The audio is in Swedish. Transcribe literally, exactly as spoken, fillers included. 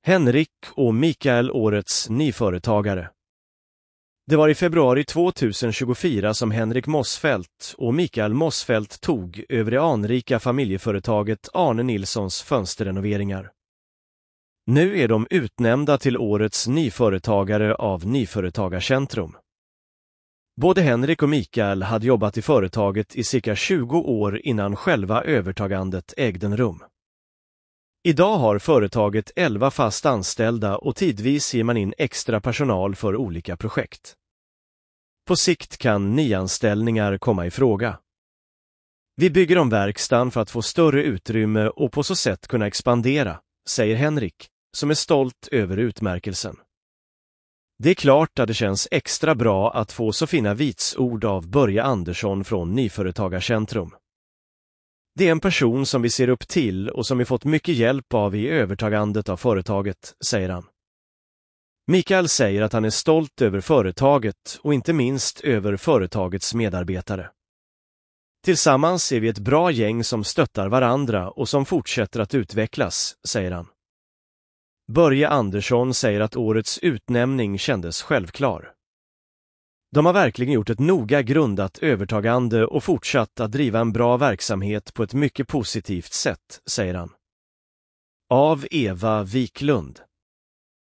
Henrik och Mikael årets nyföretagare. Det var i februari tjugohundratjugofyra som Henrik Mossfeldt och Mikael Mossfeldt tog över det anrika familjeföretaget Arne Nilssons fönsterrenoveringar. Nu är de utnämnda till årets nyföretagare av Nyföretagarcentrum. Både Henrik och Mikael hade jobbat i företaget i cirka tjugo år innan själva övertagandet ägde rum. Idag har företaget elva fast anställda och tidvis ger man in extra personal för olika projekt. På sikt kan nyanställningar komma i fråga. Vi bygger om verkstaden för att få större utrymme och på så sätt kunna expandera, säger Henrik, som är stolt över utmärkelsen. Det är klart att det känns extra bra att få så fina vitsord av Börje Andersson från Nyföretagarcentrum. Det är en person som vi ser upp till och som vi fått mycket hjälp av i övertagandet av företaget, säger han. Mikael säger att han är stolt över företaget och inte minst över företagets medarbetare. Tillsammans är vi ett bra gäng som stöttar varandra och som fortsätter att utvecklas, säger han. Börje Andersson säger att årets utnämning kändes självklar. De har verkligen gjort ett noga grundat övertagande och fortsatt att driva en bra verksamhet på ett mycket positivt sätt, säger han. Av Eva Wiklund.